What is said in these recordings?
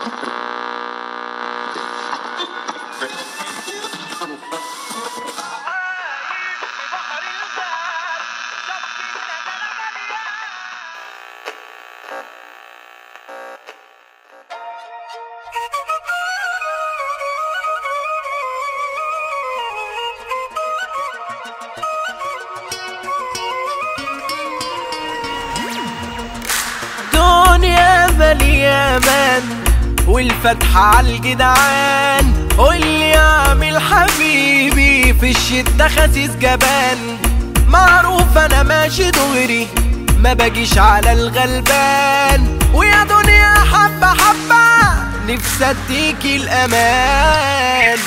اليمن والفتحة عالجدعان، واللي يعمل حبيبي في الشدة خسيس جبان. معروف انا ماشي دغري ما باجيش على الغلبان، ويا دنيا حبة حبة نفسي اديكي الامان.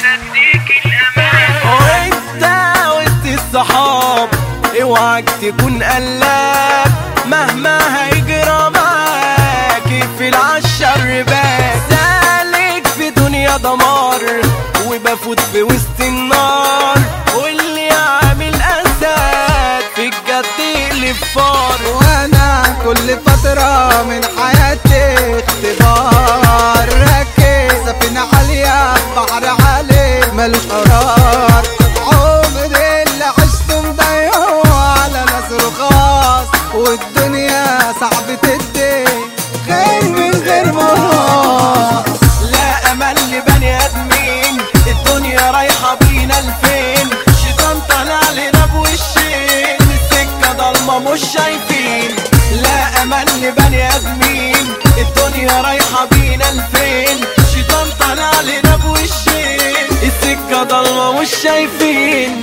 وانت وسط الصحاب اوعك تكون قلاب، مهما هيجرى معاك في العشر باب. سالك في دنيا دمار وبفوت في وسط النار، واللي يعمل اسد في الجد يقلب فار. وانا كل فترة من حياتي اختبار، راكب سفينة عالية بحر عالي ملوش قرار. عمري اللي عشته مضيعه على ناس رخاص، والدنيا صعب تدي غير من غير مرار. لا امل لبني ادمين، الدنيا رايحة بينا لفين؟ شيطان طالع لنا بوشين، السكة ضلمة مش شايفين. لا امل لبني ادمين، الدنيا رايحة بينا لفين؟ شيطان طالع لنا بوشين، السكة ضلمة مش شايفين.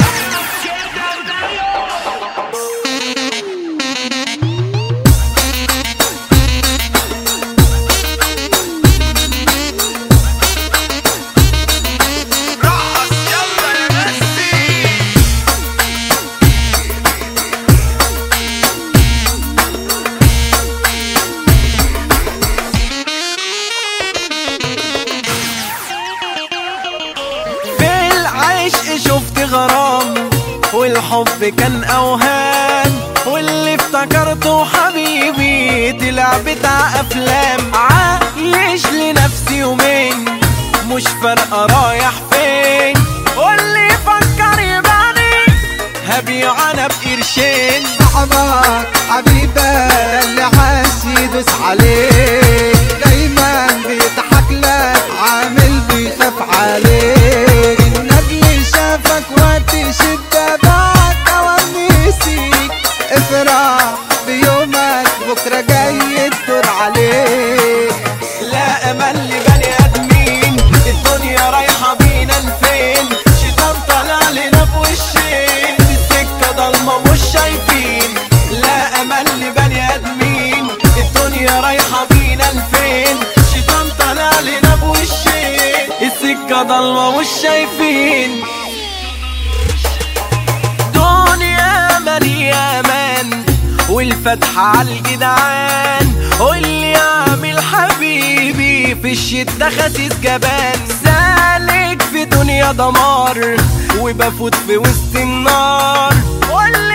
شفت غرام والحب كان اوهام، واللي افتكرته حبيبي طلع بتاع افلام. عايش لنفسي يومين مش فارقه رايح فين، واللي يفكر يبعني هبيع انا بقرشين. صاحبك حبيبك اللي عاش يدوس عليك، دايما بيضحك لك عامل بيخاف عليك. النجل شافك وقت شدة بعد كوابيسك، افرح بيومك بكرة جاي الدور عليك. لا امل لبني ادمين، الدنيا رايحة بينا لفين؟ شيطان طالع لنا بوشين، السكة ضلمة مش شايفين. لا امل لبني ادمين، الدنيا رايحة بينا لفين؟ شيطان طالع لنا بوشين، السكة ضلمة مش شايفين. دنيا مليان والفتحة عالجدعان، واللي يعمل حبيبي في الشدة خسيس جبان. سالك في دنيا دمار وبفوت في وسط النار،